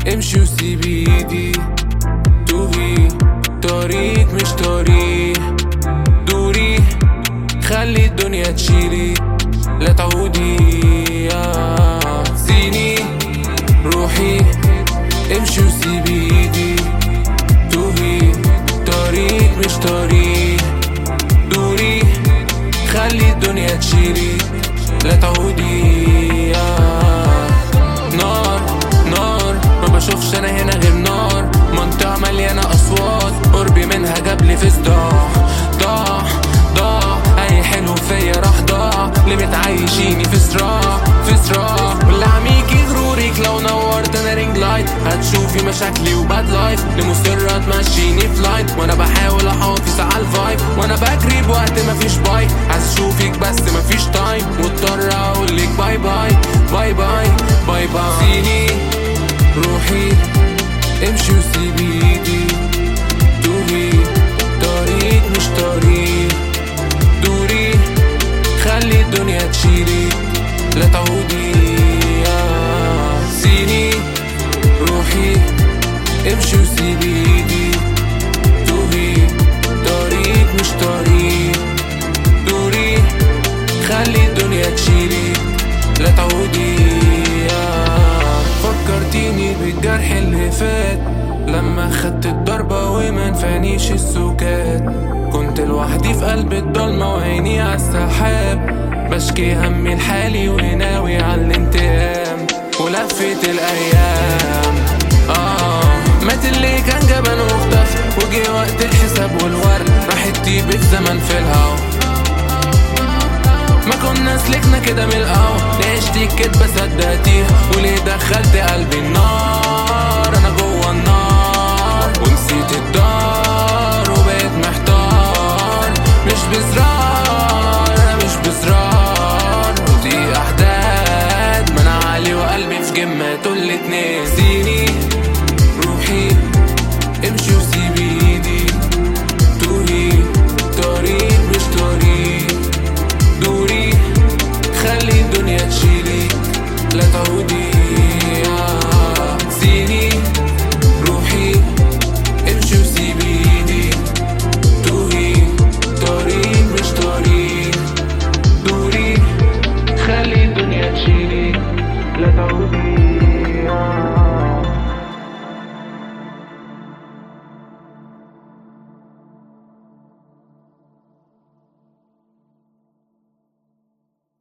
امشي وسيبي ايدي، توهي طريق مش طريق، دوري خلي الدنيا تشيلي لا تعودي. سيني روحي امشي وسيبي ايدي، توهي طريق مش طريق، دوري خلي الدنيا تشيلي لا تعودي. نار نار ما بشوفش انا هنا غير نار، منطقة مليانة اصوات قربي منها جابلي في صداع. ضاع اي حلو فيا راح ضاع، اللي متعايشيني في صراع واللي عميكي غرورك لو نورت انا رينج لايت هتشوفي مشاكلي وباد لايف، اللي مصرة تمشيني فلايت وانا بحاول احافظ على الفايب، وانا بجري بوقت مفيش باي، عايز اشوفك بس مفيش تايم، مضطر اقولك باي باي باي باي باي باي. سيني روحي امشي وسيبي ايدي، توهي طريق مش طريق، دوري خلي الدنيا تشيلي لا تعودي. سيني روحي امشي وسيبي ايدي، توهي طريق مش طريق، دوري خلي الدنيا تشيلي لا تعودي. فكرتيني بالجرح اللي فات لما خدت الضربة ومنفعنيش السكات، كنت لوحدي في قلب الضلمة وعيني عالسحاب، بشكي همي لحالي وناوي عالانتقام، ولفت الأيام مات اللي كان جبان واختفى، وجي وقت الحساب والورد راحت تيب الزمن في الهوا، ما كنا سلكنا كده من الأول، عشتي كدبة صدقتيها، وليه دخلت قلبي النار، أنا جوا النار ونسيت الدار وبقيت محتار، مش بزرار أنا مش بزرار، ودي أحداد ما أنا عالي وقلبي في جماته الاتنين. سيني روحي امشي وسيبي ايدي، توهي طريق مش طريق، دوري خلي الدنيا تشيلي لا تعودي.